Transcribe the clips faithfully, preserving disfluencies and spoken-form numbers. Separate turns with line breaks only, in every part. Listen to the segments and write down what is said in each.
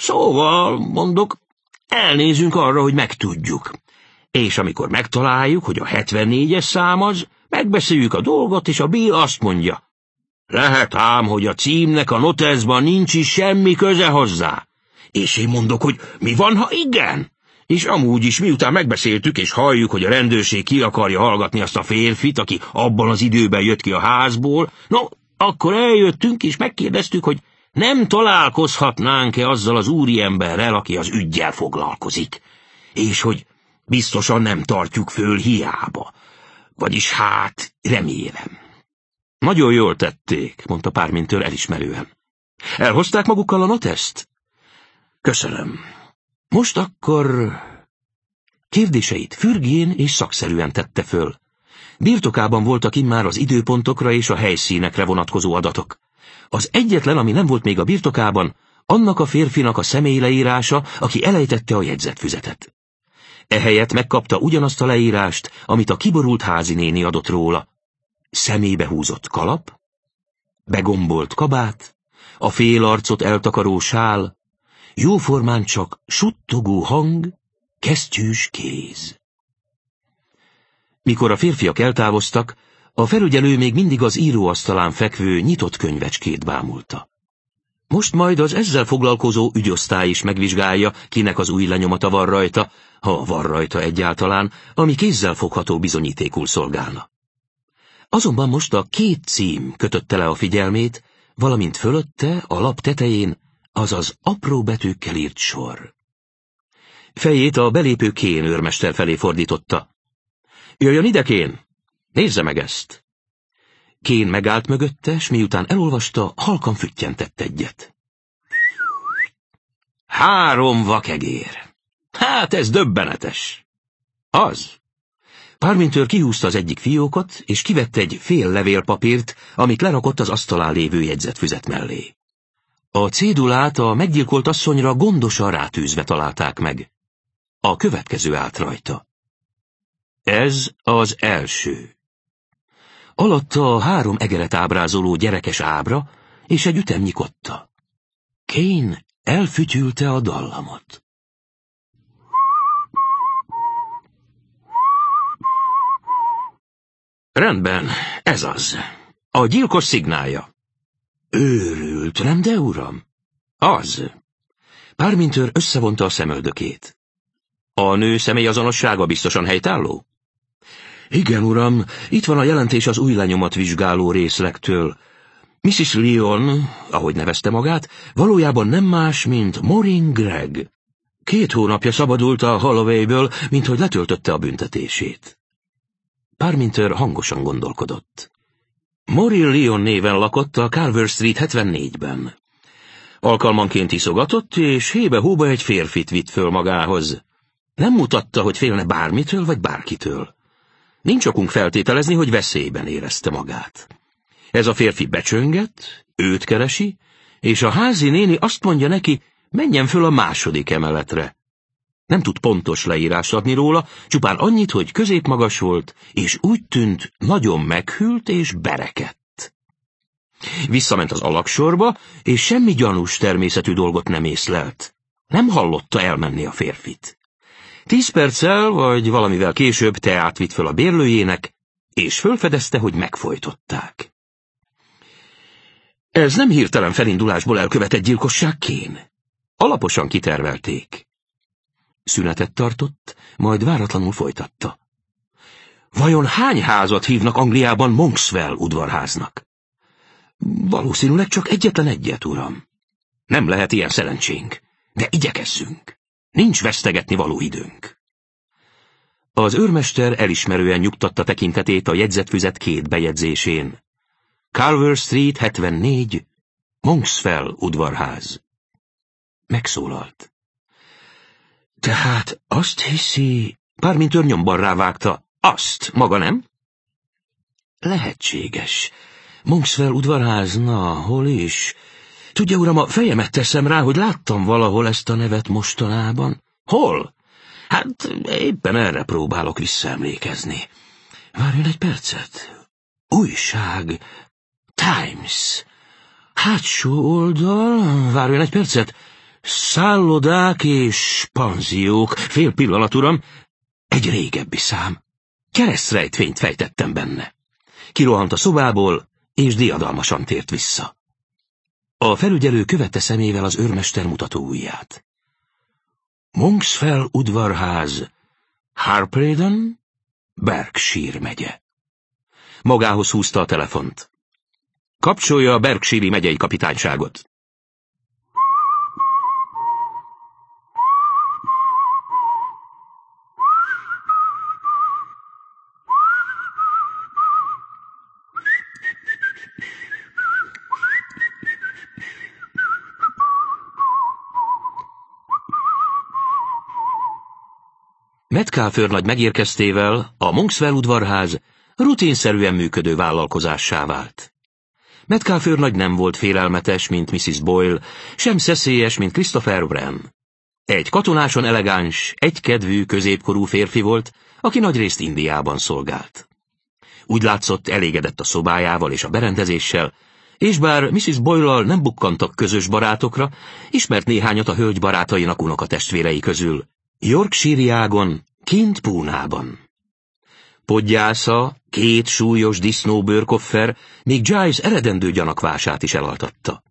Szóval, mondok, elnézünk arra, hogy megtudjuk. És amikor megtaláljuk, hogy a hetvennégyes szám az, megbeszéljük a dolgot, és a Bill azt mondja, lehet ám, hogy a címnek a noteszban nincs is semmi köze hozzá. És én mondok, hogy mi van, ha igen? És amúgy is, miután megbeszéltük, és halljuk, hogy a rendőrség ki akarja hallgatni azt a férfit, aki abban az időben jött ki a házból, no, akkor eljöttünk, és megkérdeztük, hogy nem találkozhatnánk-e azzal az úriemberrel, aki az üggyel foglalkozik, és hogy biztosan nem tartjuk föl hiába. Vagyis hát, remélem. Nagyon jól tették, mondta Parminter elismerően. Elhozták magukkal a noteszt? Köszönöm. Most akkor... Kérdéseit fürgén és szakszerűen tette föl. Birtokában voltak immár az időpontokra és a helyszínekre vonatkozó adatok. Az egyetlen, ami nem volt még a birtokában, annak a férfinak a személyleírása, aki elejtette a jegyzetfüzetet. Ehelyett megkapta ugyanazt a leírást, amit a kiborult házinéni adott róla. Szemébe húzott kalap, begombolt kabát, a fél arcot eltakaró sál, jóformán csak suttogó hang, kesztyűs kéz. Mikor a férfiak eltávoztak, a felügyelő még mindig az íróasztalán fekvő nyitott könyvecskét bámulta. Most majd az ezzel foglalkozó ügyosztály is megvizsgálja, kinek az új lenyomata van rajta, ha van rajta egyáltalán, ami kézzel fogható bizonyítékul szolgálna. Azonban most a két cím kötötte le a figyelmét, valamint fölötte, a lap tetején, azaz apró betűkkel írt sor. Fejét a belépő Kane őrmester felé fordította. Jöjjön ide, Kane! Nézze meg ezt! Kane megállt mögötte, s miután elolvasta, halkan füttyentett egyet. Három vakegér! Hát ez döbbenetes! Az! Parminter kihúzta az egyik fiókot, és kivett egy fél levélpapírt, amit lerakott az asztalán lévő jegyzetfüzet mellé. A cédulát a meggyilkolt asszonyra gondosan rátűzve találták meg. A következő állt rajta. Ez az első. Alatta a három egeret ábrázoló gyerekes ábra, és egy ütemnyi kotta. Kane elfütyülte a dallamot. Rendben, ez az. A gyilkos szignálja. Őrült, nem de, uram? Az. Parminter összevonta a szemöldökét. A nő személyazonossága biztosan helytálló? Igen, uram, itt van a jelentés az új lenyomat vizsgáló részlektől. missis Lyon, ahogy nevezte magát, valójában nem más, mint Maureen Gregg. Két hónapja szabadult a Hollowayből, minthogy letöltötte a büntetését. Parminter hangosan gondolkodott. Maureen Lyon néven lakott a Carver Street hetvennégyben. Alkalmanként iszogatott, és hébe-hóba egy férfit vitt föl magához. Nem mutatta, hogy félne bármitől vagy bárkitől. Nincs okunk feltételezni, hogy veszélyben érezte magát. Ez a férfi becsönget, őt keresi, és a házi néni azt mondja neki, menjen föl a második emeletre. Nem tud pontos leírást adni róla, csupán annyit, hogy középmagas volt, és úgy tűnt, nagyon meghűlt és berekedt. Visszament az alagsorba, és semmi gyanús természetű dolgot nem észlelt. Nem hallotta elmenni a férfit. Tíz perccel, vagy valamivel később teát vitt föl a bérlőjének, és fölfedezte, hogy megfojtották. Ez nem hirtelen felindulásból elkövetett gyilkosság, Kane. Alaposan kitervelték. Szünetet tartott, majd váratlanul folytatta. Vajon hány házat hívnak Angliában Monkswell udvarháznak? Valószínűleg csak egyetlen egyet, uram. Nem lehet ilyen szerencsénk, de igyekezzünk. Nincs vesztegetni való időnk. Az őrmester elismerően nyugtatta tekintetét a jegyzetfüzet két bejegyzésén. Carver Street hetvennégy, Monkswell udvarház. Megszólalt. Tehát azt hiszi... Parminter nyomban rávágta. Azt, maga nem? Lehetséges. Monkswell udvarház, na, hol is? Tudja, uram, a fejemet teszem rá, hogy láttam valahol ezt a nevet mostanában. Hol? Hát éppen erre próbálok visszaemlékezni. Várjon egy percet. Újság. Times. Hátsó oldal. Várjon egy percet. Szállodák és panziók. Fél pillanat, uram. Egy régebbi szám. Keresztrejtvényt fejtettem benne. Kirohant a szobából, és diadalmasan tért vissza. A felügyelő követte szemével az őrmester mutatóujját. Monksfell udvarház, Harpredon, Berkshire megye. Magához húzta a telefont. Kapcsolja a Berkshire megyei kapitányságot. Metcalfe őrnagy megérkeztével a Monkswell udvarház rutinszerűen működő vállalkozássá vált. Metcalfe őrnagy nem volt félelmetes, mint missziz Boyle, sem szeszélyes, mint Christopher Wren. Egy katonáson elegáns, egykedvű, középkorú férfi volt, aki nagyrészt Indiában szolgált. Úgy látszott, elégedett a szobájával és a berendezéssel, és bár missziz Boyle-lal nem bukkantak közös barátokra, ismert néhányat a hölgy barátainak unokatestvérei közül, Yorkshire-ágon, kint Púnában. Podgyásza, két súlyos disznóbőrkoffer, még Giles eredendő gyanakvását is elaltatta.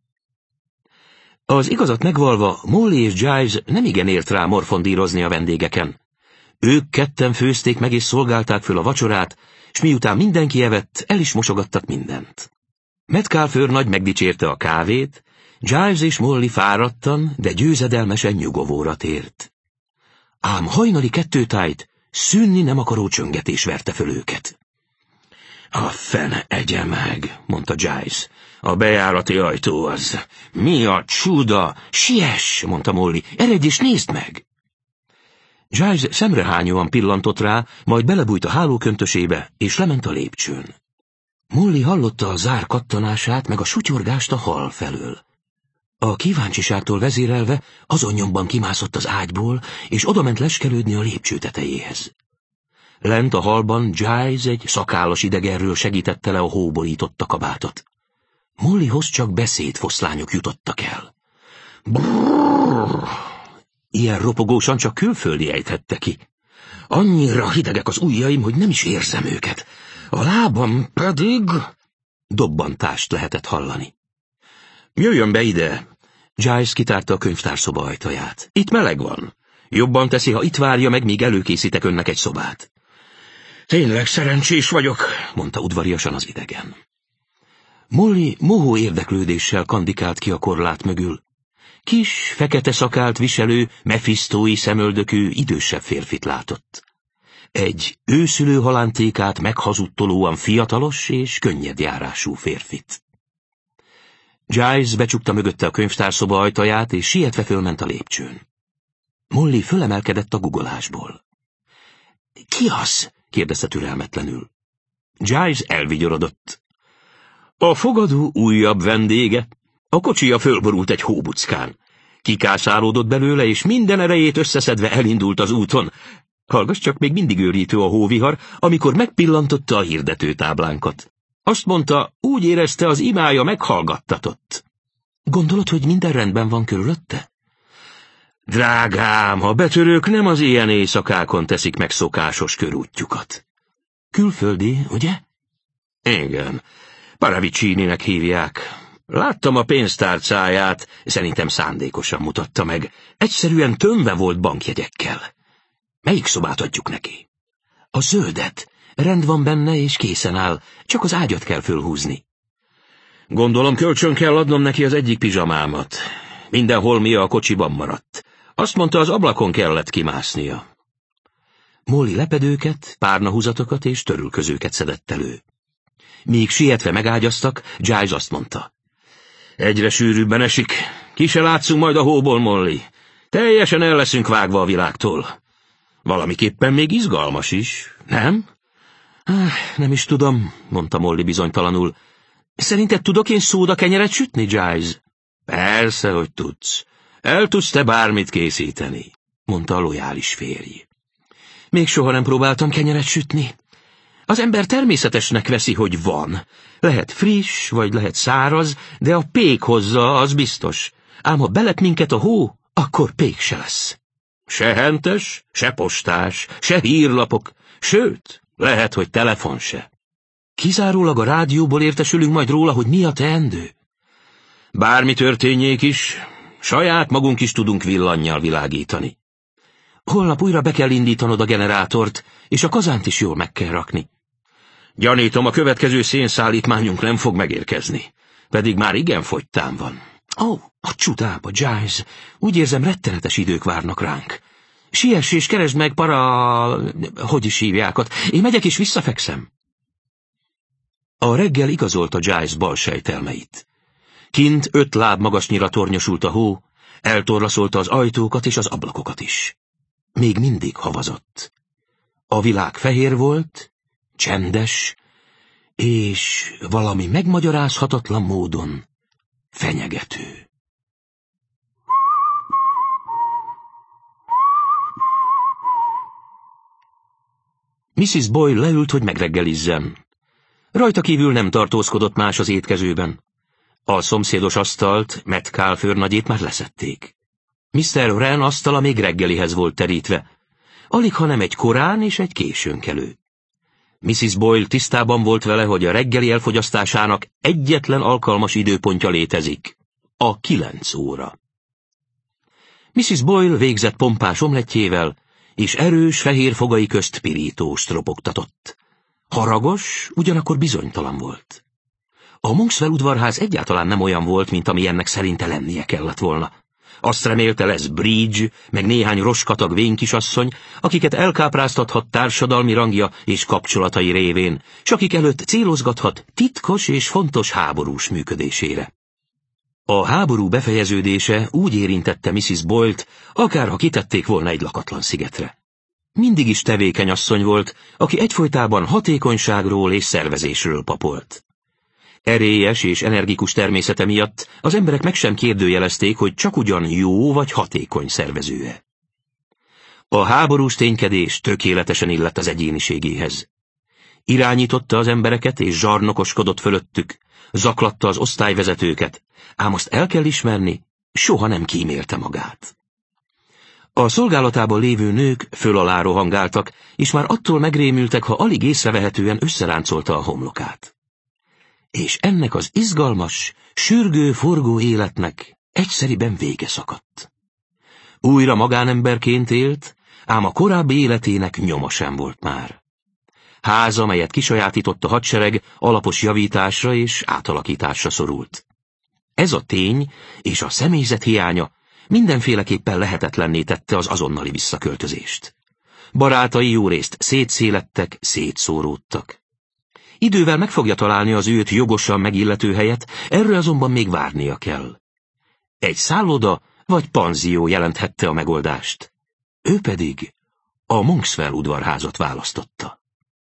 Az igazat megvalva, Molly és Giles nemigen ért rá morfondírozni a vendégeken. Ők ketten főzték meg és szolgálták föl a vacsorát, s miután mindenki evett, el is mosogattak mindent. Metcalfe őrnagy megdicsérte a kávét, Giles és Molly fáradtan, de győzedelmesen nyugovóra tért. Ám hajnali kettőtájt szűnni nem akaró csöngetés verte föl őket. A fene egye meg, mondta Giles. A bejárati ajtó az. Mi a csuda? Siess, mondta Molly. Eredj és nézd meg! Giles szemrehányóan pillantott rá, majd belebújt a hálóköntösébe, és lement a lépcsőn. Molly hallotta a zár kattanását, meg a sutyorgást a hal felől. A kíváncsiságtól vezérelve azon nyomban kimászott az ágyból, és odament leskelődni a lépcső tetejéhez. Lent a halban Giles egy szakállas idegenről segítette le a hóborította kabátot. Mollyhoz csak beszédfoszlányok jutottak el. Brrr! Ilyen ropogósan csak külföldi ejthette ki. Annyira hidegek az ujjaim, hogy nem is érzem őket. A lábam pedig... Dobbantást lehetett hallani. Jöjjön be ide! Giles kitárta a könyvtárszoba ajtaját. Itt meleg van. Jobban teszi, ha itt várja meg, míg előkészítek önnek egy szobát. Tényleg szerencsés vagyok, mondta udvariasan az idegen. Molly mohó érdeklődéssel kandikált ki a korlát mögül. Kis, fekete szakált viselő, mefisztói szemöldökű, idősebb férfit látott. Egy őszülő halántékát meghazudtolóan fiatalos és könnyedjárású férfit. Giles becsukta mögötte a könyvtárszoba ajtaját, és sietve fölment a lépcsőn. Molly fölemelkedett a guggolásból. Ki az? kérdezte türelmetlenül. Giles elvigyorodott. A fogadó újabb vendége. A kocsija fölborult egy hóbuckán. Kikászálódott belőle, és minden erejét összeszedve elindult az úton. Hallgass csak, még mindig őrítő a hóvihar, amikor megpillantotta a hirdetőtáblánkat. Azt mondta, úgy érezte, az imája meghallgattatott. Gondolod, hogy minden rendben van körülötte? Drágám, a betörők nem az ilyen éjszakákon teszik meg szokásos körútjukat. Külföldi, ugye? Igen, Paravicininek hívják. Láttam a pénztárcáját, szerintem szándékosan mutatta meg. Egyszerűen tömve volt bankjegyekkel. Melyik szobát adjuk neki? A zöldet. Rend van benne, és készen áll, csak az ágyat kell fölhúzni. Gondolom, kölcsön kell adnom neki az egyik pizsamámat. Minden holmia a kocsiban maradt. Azt mondta, az ablakon kellett kimásznia. Molly lepedőket, párnahúzatokat és törülközőket szedett elő. Míg sietve megágyaztak, Giles azt mondta. Egyre sűrűbben esik. Ki se látszunk majd a hóból, Molly. Teljesen el leszünk vágva a világtól. Valamiképpen még izgalmas is, nem? Ah, nem is tudom, mondta Molly bizonytalanul. Szerinted tudok én szóda kenyeret sütni, Giles? Persze, hogy tudsz. El tudsz te bármit készíteni, mondta a lojális férj. Még soha nem próbáltam kenyeret sütni. Az ember természetesnek veszi, hogy van. Lehet friss, vagy lehet száraz, de a pék hozza, az biztos. Ám ha belep minket a hó, akkor pék se lesz. Se hentes, se postás, se hírlapok, sőt, lehet, hogy telefon se. Kizárólag a rádióból értesülünk majd róla, hogy mi a teendő. Bármi történjék is, saját magunk is tudunk villannyal világítani. Holnap újra be kell indítanod a generátort, és a kazánt is jól meg kell rakni. Gyanítom, a következő szénszállítmányunk nem fog megérkezni, pedig már igen fogytán van. Ó, oh, a csudába, Giles, úgy érzem, rettenetes idők várnak ránk. Siess és keresd meg para... hogy is hívjákat, én megyek és visszafekszem. A reggel igazolta Giles bal sejtelmeit. Kint öt láb magasnyira tornyosult a hó, eltorlaszolta az ajtókat és az ablakokat is. Még mindig havazott. A világ fehér volt, csendes, és valami megmagyarázhatatlan módon fenyegető. miszisz Boyle leült, hogy megreggelizzen. Rajta kívül nem tartózkodott más az étkezőben. A szomszédos asztalt, Metcalfe főrnagyét már leszették. miszter Wren asztala még reggelihez volt terítve, alig ha nem egy korán és egy későnkelő. miszisz Boyle tisztában volt vele, hogy a reggeli elfogyasztásának egyetlen alkalmas időpontja létezik, a kilenc óra. miszisz Boyle végzett pompás omlettjével, és erős fehér fogai közt pirítóst ropogtatott. Haragos, ugyanakkor bizonytalan volt. A Monkswell udvarház egyáltalán nem olyan volt, mint ami ennek szerinte lennie kellett volna. Azt remélte, lesz Bridge, meg néhány roskatag vénkisasszony, akiket elkápráztathat társadalmi rangja és kapcsolatai révén, s akik előtt célozgathat titkos és fontos háborús működésére. A háború befejeződése úgy érintette miszisz Boyle-t, akárha kitették volna egy lakatlan szigetre. Mindig is tevékeny asszony volt, aki egyfolytában hatékonyságról és szervezésről papolt. Erélyes és energikus természete miatt az emberek meg sem kérdőjelezték, hogy csak ugyan jó vagy hatékony szervezője. A háborús ténykedés tökéletesen illett az egyéniségéhez. Irányította az embereket és zsarnokoskodott fölöttük, zaklatta az osztályvezetőket, ám azt el kell ismerni, soha nem kímélte magát. A szolgálatában lévő nők föl-alá rohangáltak, és már attól megrémültek, ha alig észrevehetően összeráncolta a homlokát. És ennek az izgalmas, sürgő, forgó életnek egyszeriben vége szakadt. Újra magánemberként élt, ám a korábbi életének nyoma sem volt már. Háza, melyet kisajátított a hadsereg, alapos javításra és átalakításra szorult. Ez a tény és a személyzet hiánya mindenféleképpen lehetetlenné tette az azonnali visszaköltözést. Barátai jórészt szétszélettek, szétszóródtak. Idővel meg fogja találni az őt jogosan megillető helyet, erről azonban még várnia kell. Egy szálloda vagy panzió jelenthette a megoldást. Ő pedig a Monkswell udvarházat választotta.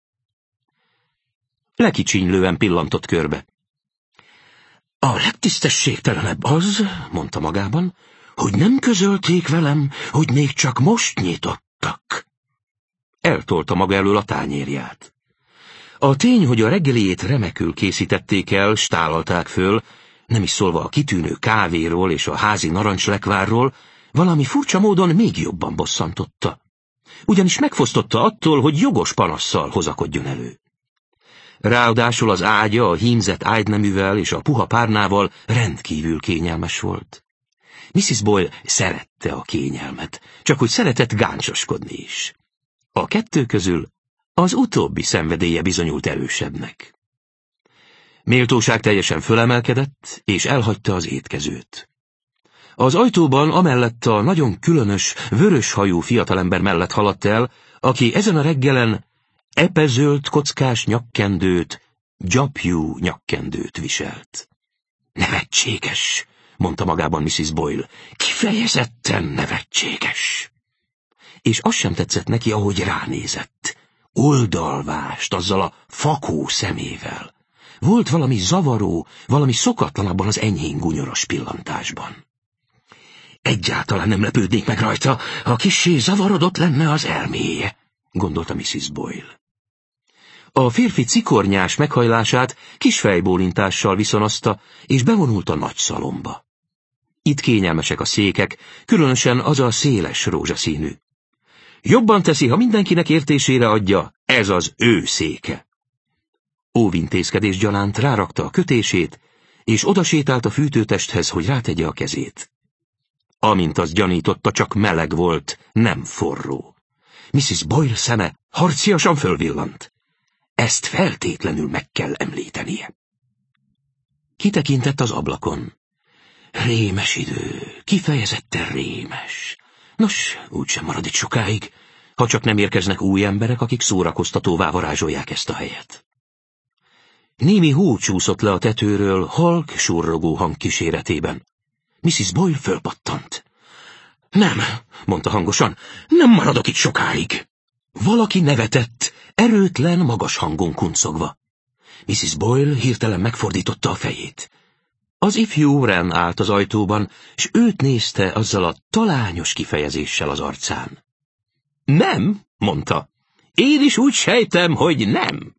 Lekicsinylően pillantott körbe. A legtisztességtelenebb az, mondta magában, hogy nem közölték velem, hogy még csak most nyitottak. Eltolta maga elől a tányérját. A tény, hogy a reggeliét remekül készítették el, stálalták föl, nem is szólva a kitűnő kávéról és a házi narancslekvárról, valami furcsa módon még jobban bosszantotta. Ugyanis megfosztotta attól, hogy jogos panasszal hozakodjon elő. Ráadásul az ágya a hímzett ágyneművel és a puha párnával rendkívül kényelmes volt. miszisz Boyle szerette a kényelmet, csak hogy szeretett gáncoskodni is. A kettő közül az utóbbi szenvedélye bizonyult erősebbnek. Méltóság teljesen fölemelkedett, és elhagyta az étkezőt. Az ajtóban amellett a nagyon különös, vörös hajú fiatalember mellett haladt el, aki ezen a reggelen epezöld kockás nyakkendőt, gyapjú nyakkendőt viselt. Nevetséges, mondta magában miszisz Boyle, kifejezetten nevetséges. És az sem tetszett neki, ahogy ránézett. Oldalvást azzal a fakó szemével. Volt valami zavaró, valami szokatlan abban az enyhén gunyoros pillantásban. Egyáltalán nem lepődnék meg rajta, ha kissé zavarodott lenne az elméje, gondolta miszisz Boyle. A férfi cikornyás meghajlását kis fejbólintással viszonozta, és bevonult a nagy szalomba. Itt kényelmesek a székek, különösen az a széles rózsaszínű. Jobban teszi, ha mindenkinek értésére adja, ez az ő széke. Óvintézkedés gyanánt rárakta a kötését, és odasétált a fűtőtesthez, hogy rátegye a kezét. Amint az gyanította, csak meleg volt, nem forró. missziz Boyle szeme harciasan fölvillant. Ezt feltétlenül meg kell említenie. Kitekintett az ablakon. Rémes idő, kifejezetten rémes. Nos, úgysem marad itt sokáig, ha csak nem érkeznek új emberek, akik szórakoztatóvá varázsolják ezt a helyet. Némi hó csúszott le a tetőről, halk, surrogó hang kíséretében. missziz Boyle fölpattant. Nem, mondta hangosan, nem maradok itt sokáig. Valaki nevetett, erőtlen, magas hangon kuncogva. missziz Boyle hirtelen megfordította a fejét. Az ifjú Wren állt az ajtóban, s őt nézte azzal a talányos kifejezéssel az arcán. Nem, mondta. Én is úgy sejtem, hogy nem.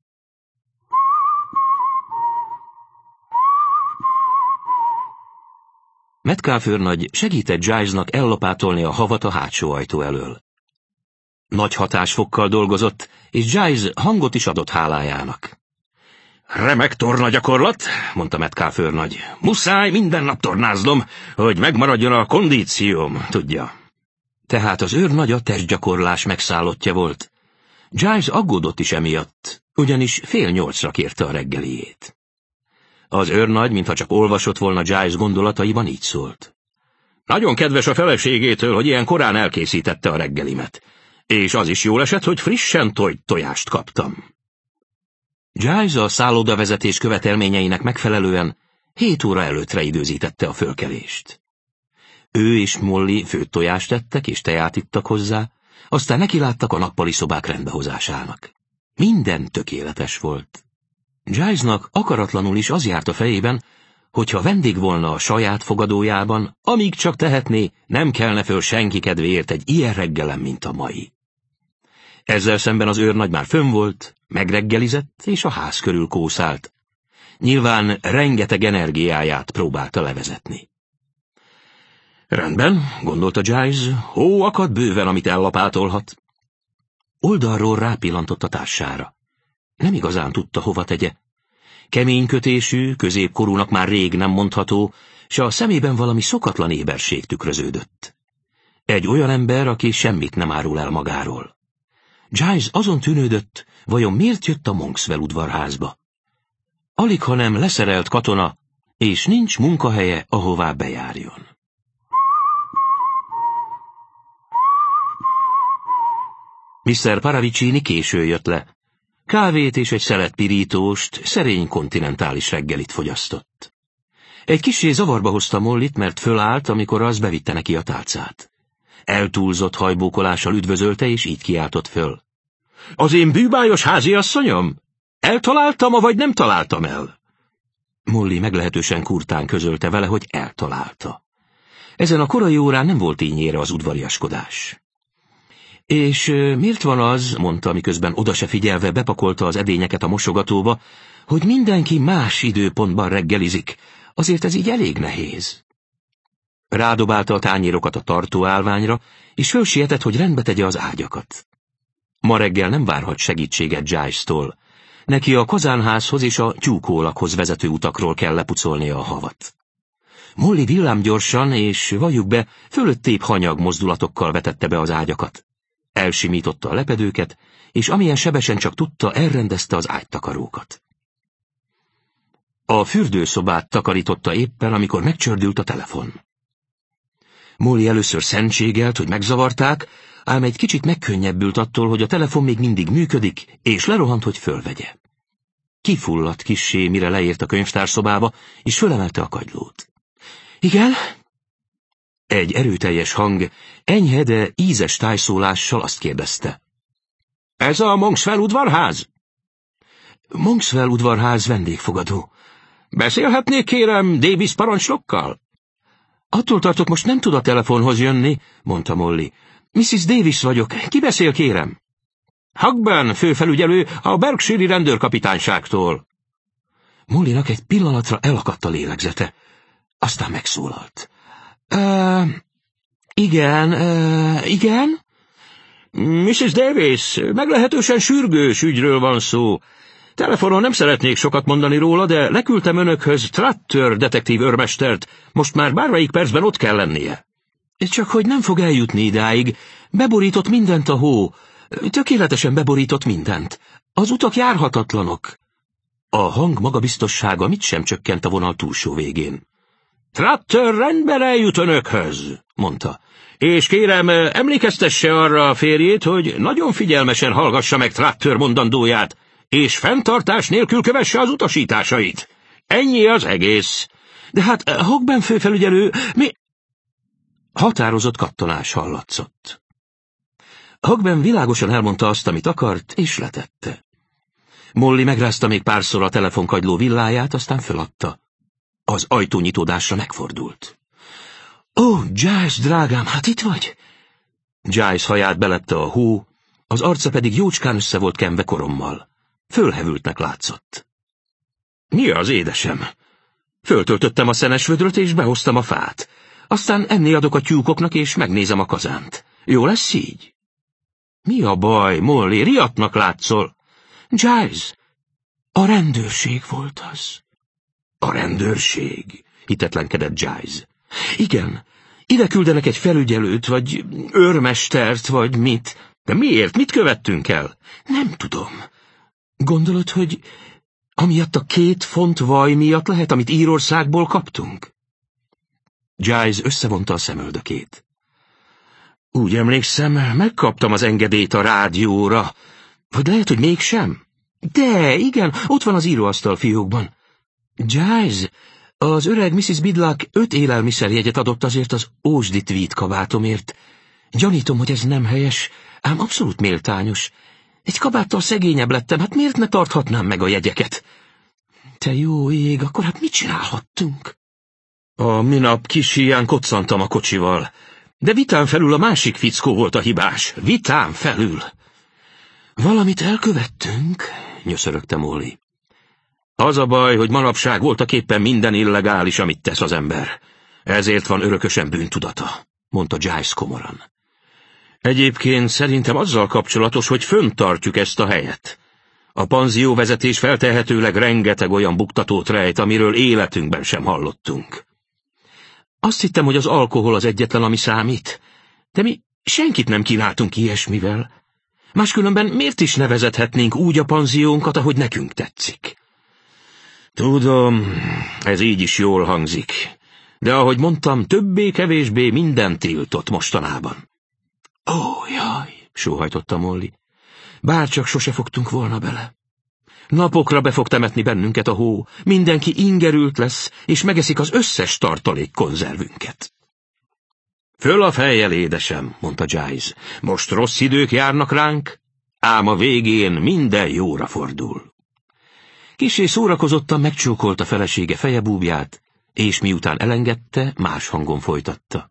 Metcalfe őrnagy segített Gilesnak ellapátolni a havat a hátsó ajtó elől. Nagy hatásfokkal dolgozott, és Giles hangot is adott hálájának. Remek tornagyakorlat, mondta Metcalfe őrnagy. Muszáj minden nap tornáznom, hogy megmaradjon a kondícióm, tudja. Tehát az őrnagy a testgyakorlás megszállottja volt. Giles aggódott is emiatt, ugyanis fél nyolcra kérte a reggeliét. Az őrnagy, mintha csak olvasott volna Giles gondolataiban, így szólt. Nagyon kedves a feleségétől, hogy ilyen korán elkészítette a reggelimet, és az is jól esett, hogy frissen tojt tojást kaptam. Giles a szállodavezetés követelményeinek megfelelően hét óra előttre időzítette a fölkelést. Ő és Molly főtt tojást tettek és teját ittak hozzá, aztán nekiláttak a nappali szobák rendbehozásának. Minden tökéletes volt. Gilesnak akaratlanul is az járt a fejében, hogyha vendég volna a saját fogadójában, amíg csak tehetné, nem kelne föl senki kedvéért egy ilyen reggelen, mint a mai. Ezzel szemben az őrnagy már fönn volt, megreggelizett, és a ház körül kószált. Nyilván rengeteg energiáját próbálta levezetni. Rendben, gondolta Giles, hó akad bőven, amit ellapátolhat. Oldalról rápillantott a társára. Nem igazán tudta, hova tegye. Keménykötésű, középkorúnak már rég nem mondható, s a szemében valami szokatlan éberség tükröződött. Egy olyan ember, aki semmit nem árul el magáról. Giles azon tűnődött, vajon miért jött a Monkswell udvarházba. Aligha nem leszerelt katona, és nincs munkahelye, ahová bejárjon. miszter Paravicini késő jött le. Kávét és egy szelet pirítóst, szerény kontinentális reggelit fogyasztott. Egy kissé zavarba hozta Mollyt, mert fölállt, amikor az bevitte neki a tálcát. Eltúlzott hajbókolással üdvözölte, és így kiáltott föl. Az én bűbájos háziasszonyom? Eltaláltam, vagy nem találtam el? Molly meglehetősen kurtán közölte vele, hogy eltalálta. Ezen a korai órán nem volt ínyére az udvariaskodás. És miért van az, mondta, miközben oda se figyelve bepakolta az edényeket a mosogatóba, hogy mindenki más időpontban reggelizik, azért ez így elég nehéz. Rádobálta a tányérokat a tartóállványra, és fölsietett, hogy rendbe tegye az ágyakat. Ma reggel nem várhat segítséget Giles-tól. Neki a kazánházhoz és a tyúkólakhoz vezető utakról kell lepucolnia a havat. Molly villámgyorsan és, valljuk be, fölöttébb hanyag mozdulatokkal vetette be az ágyakat. Elsimította a lepedőket, és amilyen sebesen csak tudta, elrendezte az ágytakarókat. A fürdőszobát takarította éppen, amikor megcsördült a telefon. Molly először szentségelt, hogy megzavarták, ám egy kicsit megkönnyebbült attól, hogy a telefon még mindig működik, és lerohant, hogy fölvegye. Kifulladt kissé, mire leért a könyvtárszobába, és fölemelte a kagylót. Igen? Egy erőteljes hang, enyhe, de ízes tájszólással azt kérdezte. Ez a Monkswell udvarház? Monkswell udvarház vendégfogadó. Beszélhetnék, kérem, Davis parancsnokkal? Attól tartok, most nem tud a telefonhoz jönni, mondta Molly. missziz Davis vagyok, ki beszél, kérem? Hugban, főfelügyelő, a Berkshire-i rendőrkapitányságtól. Mollynak egy pillanatra elakadt a lélegzete. Aztán megszólalt. Uh, igen, uh, igen? missus Davis, meglehetősen sürgős ügyről van szó. Telefonon nem szeretnék sokat mondani róla, de leküldtem önökhöz Tratter detektív őrmestert. Most már bármelyik percben ott kell lennie. Csak hogy nem fog eljutni idáig. Beborított mindent a hó. Tökéletesen beborított mindent. Az utak járhatatlanok. A hang magabiztossága mit sem csökkent a vonal túlsó végén. Tratter rendben eljut önökhöz, mondta. És kérem, emlékeztesse arra a férjét, hogy nagyon figyelmesen hallgassa meg Tratter mondandóját, és fenntartás nélkül kövesse az utasításait. Ennyi az egész. De hát, Hogben főfelügyelő, mi... Határozott kattanás hallatszott. Hogben világosan elmondta azt, amit akart, és letette. Molly megrázta még párszor a telefonkagyló villáját, aztán föladta. Az ajtónyitódásra megfordult. Ó, oh, Giles, drágám, hát itt vagy? Giles haját belepte a hó, az arca pedig jócskán össze volt kenve korommal. Fölhevültnek látszott. Mi az, édesem? Föltöltöttem a szenes vödröt, és behoztam a fát. Aztán enni adok a tyúkoknak, és megnézem a kazánt. Jó lesz így? Mi a baj, Molly? Riadtnak látszol. Giles, a rendőrség volt az. A rendőrség? Hitetlenkedett Giles. Igen, ide küldenek egy felügyelőt, vagy őrmestert, vagy mit. De miért? Mit követtünk el? Nem tudom. Gondolod, hogy amiatt a két font vaj miatt lehet, amit Írországból kaptunk? Giles összevonta a szemöldökét. Úgy emlékszem, megkaptam az engedélyt a rádióra. Vagy lehet, hogy mégsem? De, igen, ott van az íróasztal fiókban. Giles, az öreg missus Bidlack öt élelmiszerjegyet adott azért az ósdi tweed kabátomért. Gyanítom, hogy ez nem helyes, ám abszolút méltányos. Egy kabáttal szegényebb lettem, hát miért ne tarthatnám meg a jegyeket? Te jó ég, akkor hát mit csinálhattunk? A minap kis híján koccantam a kocsival, de vitán felül a másik fickó volt a hibás. Vitán felül. Valamit elkövettünk, nyöszörögte Molly. Az a baj, hogy manapság voltaképpen minden illegális, amit tesz az ember. Ezért van örökösen bűntudata, mondta Giles komoran. Egyébként szerintem azzal kapcsolatos, hogy fönntartjuk ezt a helyet. A panzióvezetés feltehetőleg rengeteg olyan buktatót rejt, amiről életünkben sem hallottunk. Azt hittem, hogy az alkohol az egyetlen, ami számít, de mi senkit nem kínáltunk ilyesmivel. Máskülönben miért is nevezethetnénk úgy a panziónkat, ahogy nekünk tetszik? Tudom, ez így is jól hangzik, de ahogy mondtam, többé-kevésbé minden tiltott mostanában. Ó, jaj, sóhajtotta Molly. Bárcsak sose fogtunk volna bele. Napokra be fog temetni bennünket a hó, mindenki ingerült lesz, és megeszik az összes tartalék konzervünket. Föl a fejjel, édesem, mondta Giles. Most rossz idők járnak ránk, ám a végén minden jóra fordul. Kissé szórakozottan megcsókolta felesége fejebúbját, és miután elengedte, más hangon folytatta.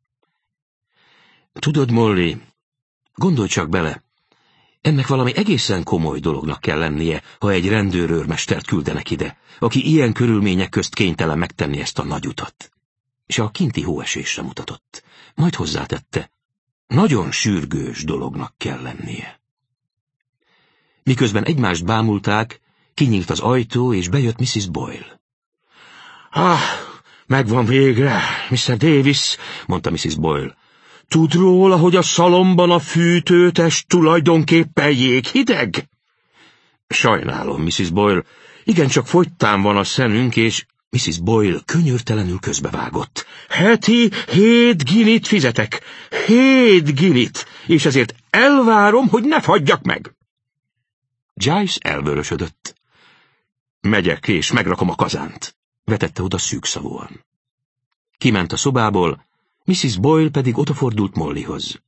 Tudod, Molly, gondolj csak bele, ennek valami egészen komoly dolognak kell lennie, ha egy rendőrőrmestert küldenek ide, aki ilyen körülmények közt kénytelen megtenni ezt a nagy utat. És a kinti hóesésre mutatott. Majd hozzátette, nagyon sürgős dolognak kell lennie. Miközben egymást bámulták, kinyílt az ajtó, és bejött missus Boyle. Ah, megvan végre, miszter Davis, mondta missus Boyle. Tud róla, hogy a szalomban a fűtőtest tulajdonképpen jéghideg? Sajnálom, missus Boyle, igencsak fogytán van a szenünk, és missus Boyle könyörtelenül közbevágott. Heti hét ginit fizetek, hét ginit, és ezért elvárom, hogy ne fagyjak meg. Giles elvörösödött. Megyek, és megrakom a kazánt, vetette oda szűkszavúan. Kiment a szobából, missus Boyle pedig odafordult Mollyhoz.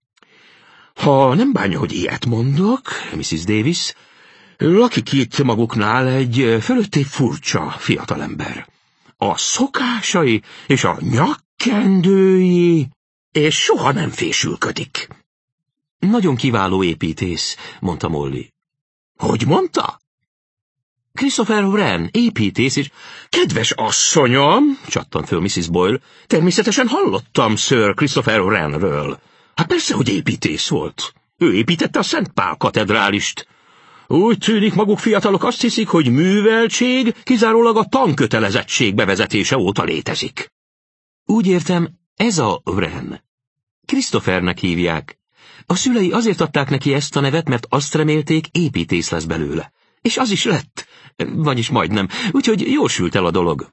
Ha nem bánja, hogy ilyet mondok, missus Davis, lakik itt maguknál egy fölötté furcsa fiatalember. A szokásai és a nyakkendői, és soha nem fésülködik. Nagyon kiváló építész, mondta Molly. Hogy mondta? Christopher Wren, építész, és... Kedves asszonyom, csattant föl missus Boyle, természetesen hallottam Sir Christopher Wrenről. Hát persze, hogy építész volt. Ő építette a Szent Pál katedrálist. Úgy tűnik, maguk fiatalok azt hiszik, hogy műveltség kizárólag a tankötelezettség bevezetése óta létezik. Úgy értem, ez a Wren. Christophernek hívják. A szülei azért adták neki ezt a nevet, mert azt remélték, építész lesz belőle. És az is lett. Vagyis majdnem. Úgyhogy jól sült el a dolog.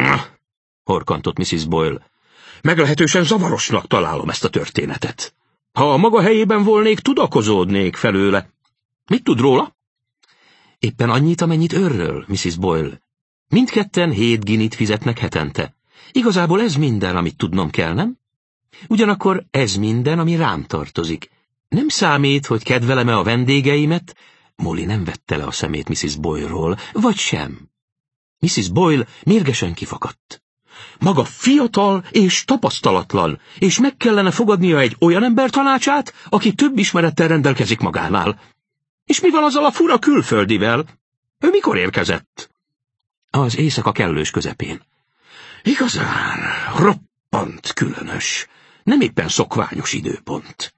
Horkantott missus Boyle. Meglehetősen zavarosnak találom ezt a történetet. Ha a maga helyében volnék, tudakozódnék felőle. Mit tud róla? Éppen annyit, amennyit őrről, missus Boyle. Mindketten hét ginit fizetnek hetente. Igazából ez minden, amit tudnom kell, nem? Ugyanakkor ez minden, ami rám tartozik. Nem számít, hogy kedvelem-e a vendégeimet? Molly nem vette le a szemét missus Boyle-ról, vagy sem. missus Boyle mérgesen kifakadt. Maga fiatal és tapasztalatlan, és meg kellene fogadnia egy olyan ember tanácsát, aki több ismerettel rendelkezik magánál. És mi van azzal a fura külföldivel? Ő mikor érkezett? Az éjszaka kellős közepén. Igazán, roppant különös, nem éppen szokványos időpont.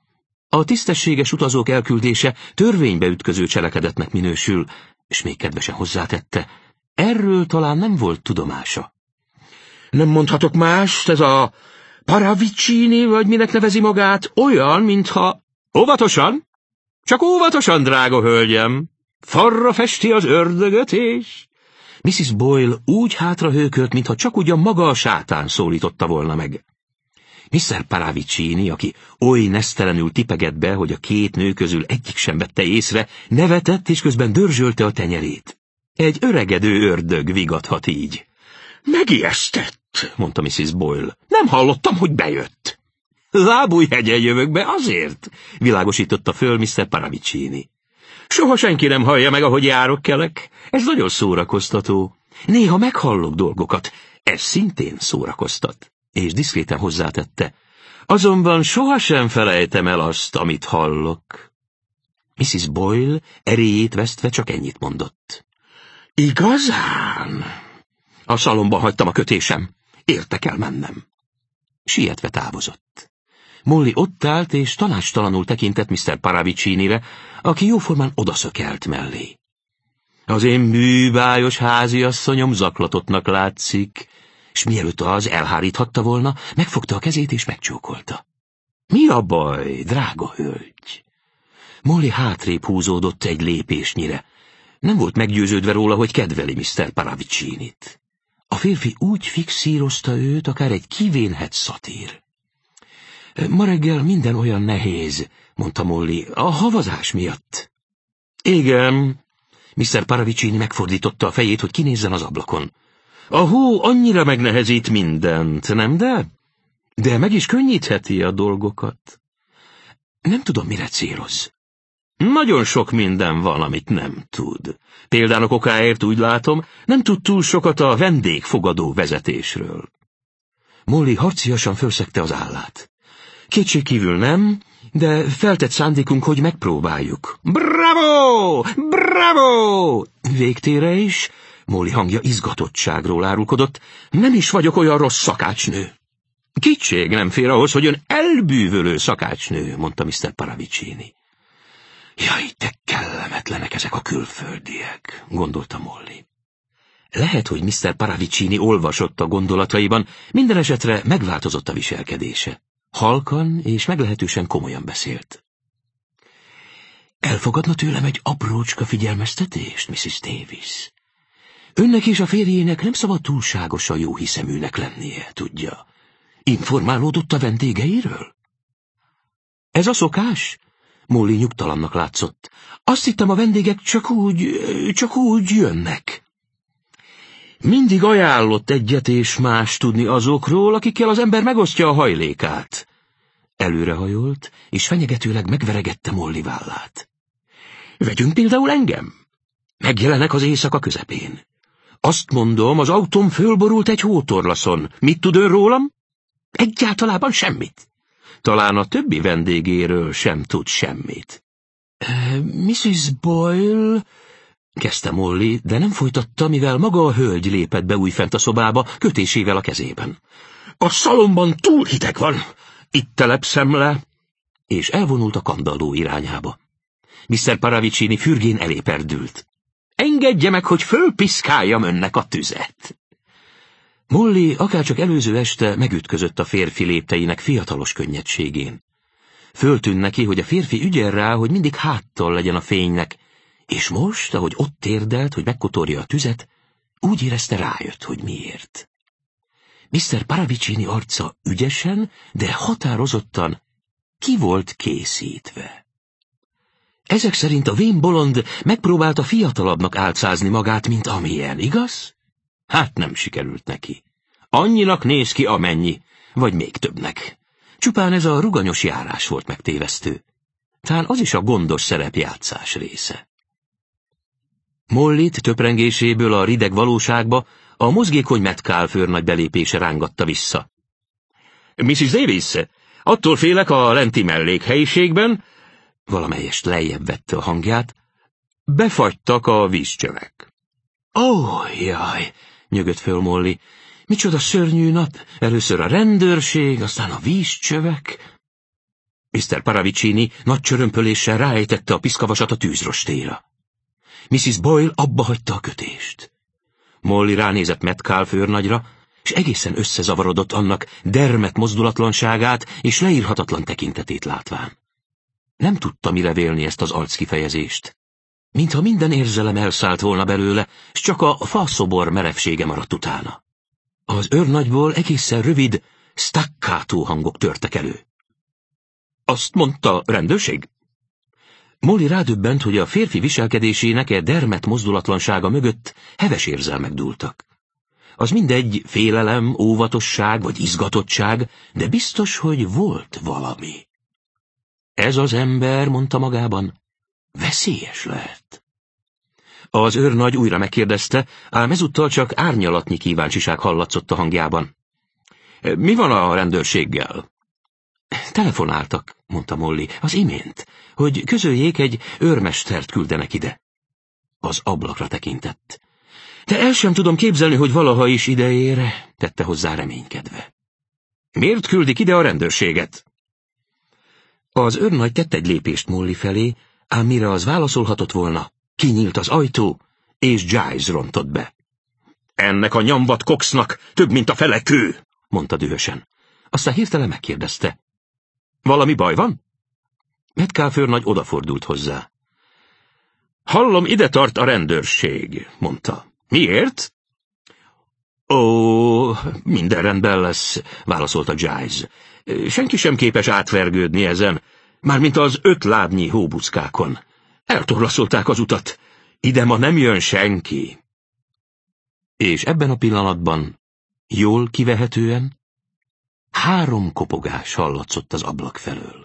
A tisztességes utazók elküldése törvénybe ütköző cselekedetnek minősül, és még kedvesen hozzátette, erről talán nem volt tudomása. Nem mondhatok mást, ez a Paravicini, vagy minek nevezi magát, olyan, mintha... Óvatosan! Csak óvatosan, drága hölgyem! Farra festi az ördögöt, és... missus Boyle úgy hátrahőkölt, mintha csak ugyan maga a sátán szólította volna meg. miszter Paravicini, aki oly nesztelenül tipegett be, hogy a két nő közül egyik sem vette észre, nevetett, és közben dörzsölte a tenyerét. Egy öregedő ördög vigadhat így. Megijesztett, mondta missus Boyle. Nem hallottam, hogy bejött. Lábújhegyen jövök be azért, világosította föl miszter Paravicini. Soha senki nem hallja meg, ahogy járok kelek. Ez nagyon szórakoztató. Néha meghallok dolgokat. Ez szintén szórakoztat. És diszkréten hozzátette. Azonban sohasem felejtem el azt, amit hallok. missus Boyle erélyét vesztve csak ennyit mondott. Igazán? A szalomban hagytam a kötésem. Érte kell mennem. Sietve távozott. Molly ott állt, és tanácstalanul tekintett miszter Paravicinire, aki jóformán odaszökelt mellé. Az én műbájos háziasszonyom zaklatottnak látszik, s mielőtt az elháríthatta volna, megfogta a kezét és megcsókolta. Mi a baj, drága hölgy? Molly hátrébb húzódott egy lépésnyire. Nem volt meggyőződve róla, hogy kedveli miszter Paravicinit. A férfi úgy fixírozta őt, akár egy kivénhet szatír. Ma reggel minden olyan nehéz, mondta Molly, a havazás miatt. Igen, miszter Paravicini megfordította a fejét, hogy kinézzen az ablakon. A hó annyira megnehezít mindent, nem de? De meg is könnyítheti a dolgokat. Nem tudom, mire céloz. Nagyon sok minden van, amit nem tud. Példának okáért úgy látom, nem tud túl sokat a vendégfogadó vezetésről. Molly harciasan fölszegte az állát. Kétségkívül nem, de feltett szándékunk, hogy megpróbáljuk. Bravo! Bravo! Végtére is, Molly hangja izgatottságról árulkodott, nem is vagyok olyan rossz szakácsnő. Kétség nem fér ahhoz, hogy ön elbűvölő szakácsnő, mondta miszter Paravicini. Jaj, de kellemetlenek ezek a külföldiek, gondolta Molly. Lehet, hogy miszter Paravicini olvasott a gondolataiban, minden esetre megváltozott a viselkedése. Halkan és meglehetősen komolyan beszélt. Elfogadna tőlem egy aprócska figyelmeztetést, missus Davis? Önnek és a férjének nem szabad túlságosan jó hiszeműnek lennie, tudja. Informálódott a vendégeiről? Ez a szokás? Molly nyugtalannak látszott. Azt hittem, a vendégek csak úgy, csak úgy jönnek. Mindig ajánlott egyet és más tudni azokról, akikkel az ember megosztja a hajlékát. Előrehajolt, és fenyegetőleg megveregette Molly vállát. Vegyünk például engem. Megjelenek az éjszaka közepén. Azt mondom, az autóm fölborult egy hótorlaszon. Mit tud ön rólam? Egyáltalában semmit. Talán a többi vendégéről sem tud semmit. Uh, missus Boyle... Kezdte Molly, de nem folytatta, mivel maga a hölgy lépett be újfent a szobába, kötésével a kezében. A szalomban túl hideg van, itt telepszem le, és elvonult a kandalló irányába. miszter Paravicini fürgén elé perdült. Engedje meg, hogy fölpiszkáljam önnek a tüzet. Molly akárcsak előző este megütközött a férfi lépteinek fiatalos könnyedségén. Föltűnt neki, hogy a férfi ügyel rá, hogy mindig háttal legyen a fénynek, és most, ahogy ott térdelt, hogy megkotorja a tüzet, úgy érezte, rájött, hogy miért. miszter Paravicini arca ügyesen, de határozottan ki volt készítve. Ezek szerint a vén bolond megpróbálta fiatalabbnak álcázni magát, mint amilyen, igaz? Hát nem sikerült neki. Annyinak néz ki, amennyi, vagy még többnek. Csupán ez a ruganyos járás volt megtévesztő. Talán az is a gondos szerepjátszás része. Mollyt töprengéséből a rideg valóságba a mozgékony Metcalfe őrnagy belépése rángatta vissza. missis Davis, attól félek, a lenti mellékhelyiségben, valamelyest lejjebb vette a hangját, befagytak a vízcsövek. Ó, oh, jaj, nyögött föl Molly. Micsoda szörnyű nap, először a rendőrség, aztán a vízcsövek. miszter Paravicini nagy csörömpöléssel ráejtette a piszkavasat a tűzrostéra. missis Boyle abba hagyta a kötést. Molly ránézett Metcalfe őrnagyra, és egészen összezavarodott annak dermet mozdulatlanságát és leírhatatlan tekintetét látván. Nem tudta, mire vélni ezt az arckifejezést. Mintha minden érzelem elszállt volna belőle, s csak a faszobor merevsége maradt utána. Az őrnagyból egészen rövid, staccátó hangok törtek elő. Azt mondta, rendőrség? Molly rádöbbent, hogy a férfi viselkedésének e dermet mozdulatlansága mögött heves érzelmek dúltak. Az mindegy félelem, óvatosság vagy izgatottság, de biztos, hogy volt valami. Ez az ember, mondta magában, veszélyes lehet. Az őrnagy újra megkérdezte, ám ezúttal csak árnyalatnyi kíváncsiság hallatszott a hangjában. Mi van a rendőrséggel? Telefonáltak, mondta Molly, az imént, hogy közöljék, egy őrmestert küldenek ide. Az ablakra tekintett. De el sem tudom képzelni, hogy valaha is ideér, tette hozzá reménykedve. Miért küldik ide a rendőrséget? Az őrnagy tett egy lépést Molly felé, ám mire az válaszolhatott volna, kinyílt az ajtó, és Giles rontott be. Ennek a nyambat Coxnak több, mint a fele kő, mondta dühösen. Aztán hirtelen megkérdezte. Valami baj van? Metcalfe őrnagy odafordult hozzá. Hallom, ide tart a rendőrség, mondta. Miért? Ó, minden rendben lesz, válaszolta Giles. Senki sem képes átvergődni ezen, mármint az öt lábnyi hóbuckákon. Eltorlaszolták az utat. Ide ma nem jön senki. És ebben a pillanatban, jól kivehetően, három kopogás hallatszott az ablak felől.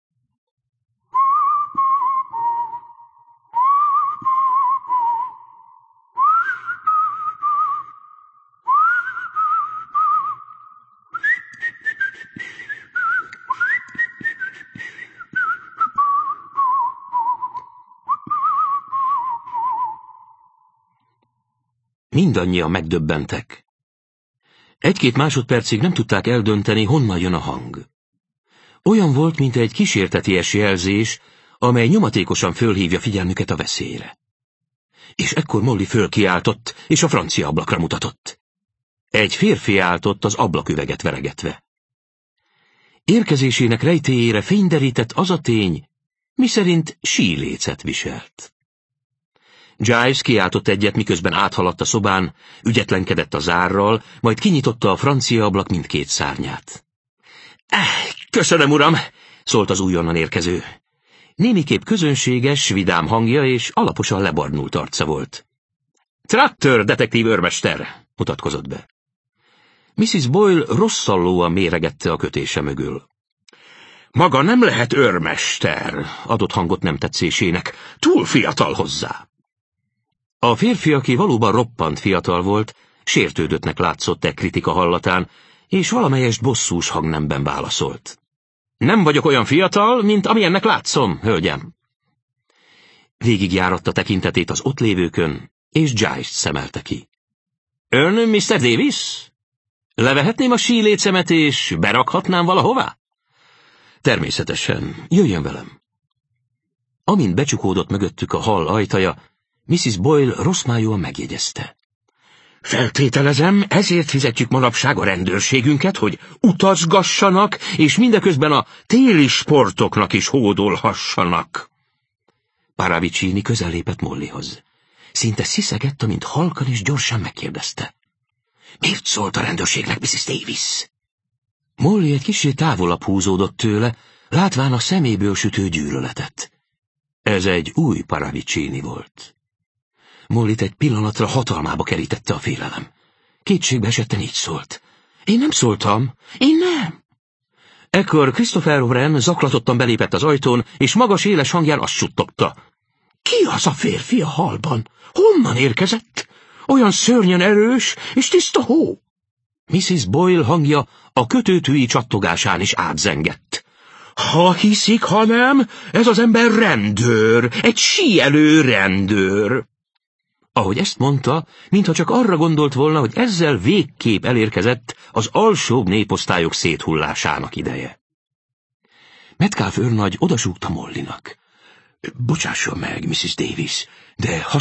Mindannyian megdöbbentek. Egy-két másodpercig nem tudták eldönteni, honnan jön a hang. Olyan volt, mint egy kísérteties jelzés, amely nyomatékosan fölhívja figyelmüket a veszélyre. És ekkor Molly fölkiáltott, és a francia ablakra mutatott. Egy férfi állt ott az ablaküveget veregetve. Érkezésének rejtélyére fényderített az a tény, miszerint sílécet viselt. Giles kiáltott egyet, miközben áthaladt a szobán, ügyetlenkedett a zárral, majd kinyitotta a francia ablak mindkét szárnyát. Eh, köszönöm, uram, szólt az újonnan érkező. Némiképp közönséges, vidám hangja és alaposan lebarnult arca volt. Tratter, detektív őrmester, mutatkozott be. missis Boyle rosszallóan méregette a kötése mögül. Maga nem lehet őrmester, adott hangot nem tetszésének, túl fiatal hozzá. A férfi, aki valóban roppant fiatal volt, sértődöttnek látszott e kritika hallatán, és valamelyest bosszús hangnemben válaszolt. Nem vagyok olyan fiatal, mint amilyennek látszom, hölgyem. Végigjáratta tekintetét az ott lévőkön, és Giles-t szemelte ki. Ön miszter Davis? Levehetném a sílécemet, és berakhatnám valahová? Természetesen, jöjjön velem. Amint becsukódott mögöttük a hall ajtaja, missziz Boyle rosszmájúan megjegyezte. Feltételezem, ezért fizetjük manapság a rendőrségünket, hogy utazgassanak, és mindeközben a téli sportoknak is hódolhassanak. Paravicini közellépett Mollyhoz. Szinte sziszegett, amint halkan és gyorsan megkérdezte. Miért szólt a rendőrségnek, missziz Davis? Molly egy kissé távolabb húzódott tőle, látván a szeméből sütő gyűlöletet. Ez egy új Paravicini volt. Mollyt egy pillanatra hatalmába kerítette a félelem. Kétségbe esetten így szólt. Én nem szóltam. Én nem. Ekkor Christopher Wren zaklatottan belépett az ajtón, és magas éles hangján azt suttogta. Ki az a férfi a hallban? Honnan érkezett? Olyan szörnyen erős és tiszta hó. missziz Boyle hangja a kötőtűi csattogásán is átzengett. Ha hiszik, ha nem, ez az ember rendőr, egy síelő rendőr. Ahogy ezt mondta, mintha csak arra gondolt volna, hogy ezzel végképp elérkezett az alsóbb néposztályok széthullásának ideje. Metcalfe őrnagy odasúgta Mollynak. Bocsásson meg, missziz Davis, de ha